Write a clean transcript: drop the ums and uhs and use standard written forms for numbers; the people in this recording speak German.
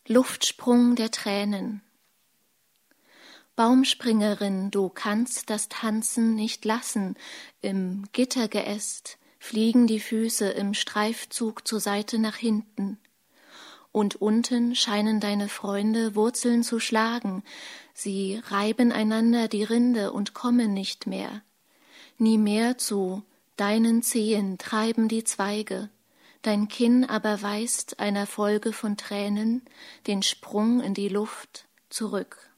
Luftsprung der Tränen. Baumspringerin, du kannst das Tanzen nicht lassen, im Gittergeäst fliegen die Füße im Streifzug zur Seite nach hinten. Und unten scheinen deine Freunde Wurzeln zu schlagen, sie reiben einander die Rinde und kommen nicht mehr. Nie mehr zu deinen Zehen treiben die Zweige, dein Kinn aber weist einer Folge von Tränen den Sprung in die Luft zurück.